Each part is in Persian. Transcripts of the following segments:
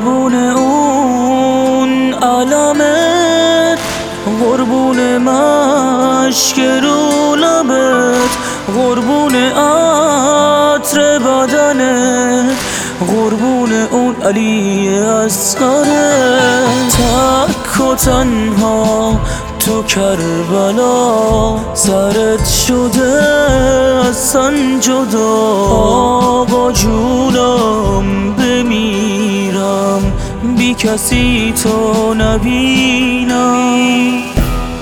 قربون اون علمت، قربون مشک رو لبت، قربون عطر بدنت، قربون اون علی اصغرت. تک و تنها تو کربلا سرت شده اصلا جدا. آقا جونم بمیرم بی کسی تو نبینم،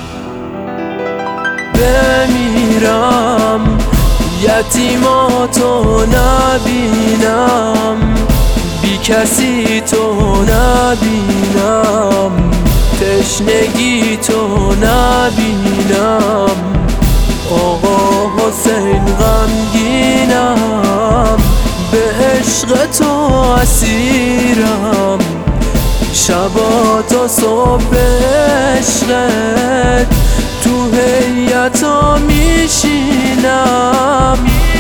بمیرم یتیماتو نبینم، بی کسی تو نبینم، تشنگی تو نبینم. آقا حسین غمگینم، به عشق تو اسیرم، شبا تا صبح عشقت تو هیئتا میشینم.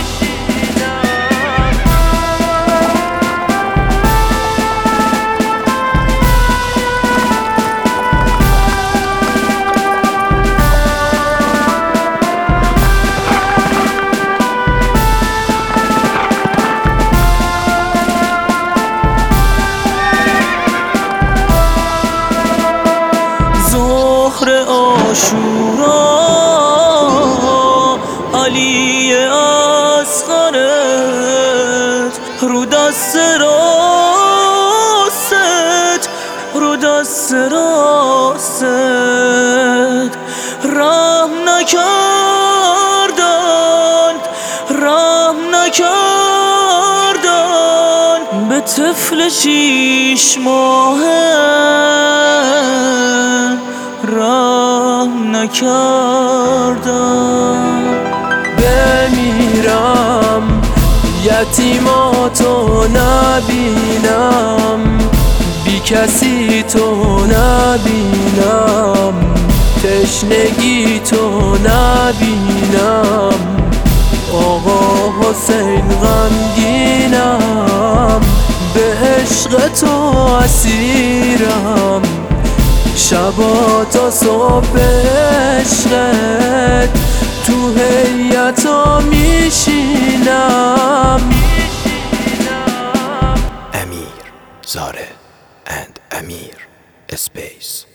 عاشورا علی اصغرت، رو دست راست، رو دست راست رحم نکردن، رحم نکردن به طفل 6 ماهه، رحم نکردم. بمیرم یتیماتو نبینم، بی کسی تو نبینم، تشنگی تو نبینم. آقا حسین غمگینم، به عشق تو اسیرم، شبا تا صبح عشقت تو هیئتا میشینم. Amir Zare and Amir Space.